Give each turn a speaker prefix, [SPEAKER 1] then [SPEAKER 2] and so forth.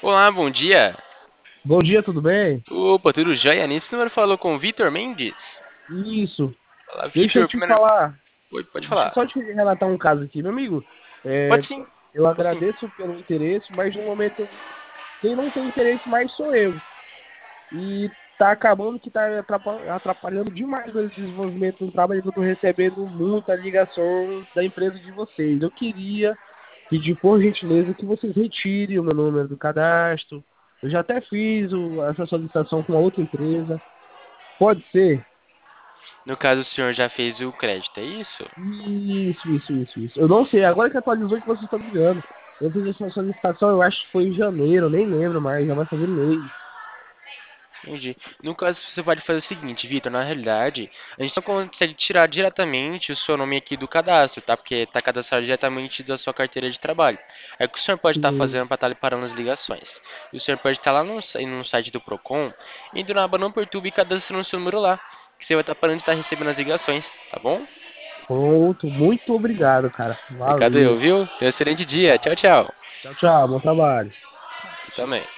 [SPEAKER 1] Olá, bom dia.
[SPEAKER 2] Bom dia, tudo bem?
[SPEAKER 1] Opa, tudo jóia? Nesse número falou com o Vitor Mendes.
[SPEAKER 2] Isso.
[SPEAKER 1] Olá,
[SPEAKER 2] Deixa eu
[SPEAKER 1] Vitor.
[SPEAKER 2] te
[SPEAKER 1] Primeiro...
[SPEAKER 2] falar,
[SPEAKER 1] Oi, pode
[SPEAKER 2] deixa eu
[SPEAKER 1] falar.
[SPEAKER 2] só te relatar um caso aqui, meu amigo.
[SPEAKER 1] Pode
[SPEAKER 2] É,
[SPEAKER 1] sim.
[SPEAKER 2] eu
[SPEAKER 1] Pode sim.
[SPEAKER 2] agradeço pelo interesse, mas no momento quem não tem interesse mais sou eu. E tá acabando que tá atrapalhando demais o desenvolvimento do trabalho que eu tô recebendo muita ligação da empresa de vocês. Eu queria pedir por gentileza que vocês retirem o meu número do cadastro. Eu já até fiz essa solicitação com uma outra empresa. Pode ser?
[SPEAKER 1] No caso, o senhor já fez o crédito, é isso?
[SPEAKER 2] Isso. Eu não sei, agora que atualizou que vocês estão ligando. Eu fiz essa solicitação, eu acho que foi em janeiro, eu nem lembro mais, já vai fazer mês.
[SPEAKER 1] Entendi. No caso, você pode fazer o seguinte, Vitor, na realidade, a gente não consegue tirar diretamente o seu nome aqui do cadastro, tá? Porque está cadastrado diretamente da sua carteira de trabalho. É o que o senhor pode estar
[SPEAKER 2] Sim.
[SPEAKER 1] fazendo para estar parando as ligações. E o senhor pode estar lá no site do Procon, indo na aba Não Perturbe e cadastrando o seu número lá, que você vai estar parando de estar recebendo as ligações, tá bom?
[SPEAKER 2] Pronto, muito obrigado, cara.
[SPEAKER 1] Obrigado eu,
[SPEAKER 2] Valeu.
[SPEAKER 1] viu? Tenha um excelente dia.
[SPEAKER 2] Tá.
[SPEAKER 1] Tchau, tchau.
[SPEAKER 2] Tchau, tchau, bom trabalho.
[SPEAKER 1] Você também.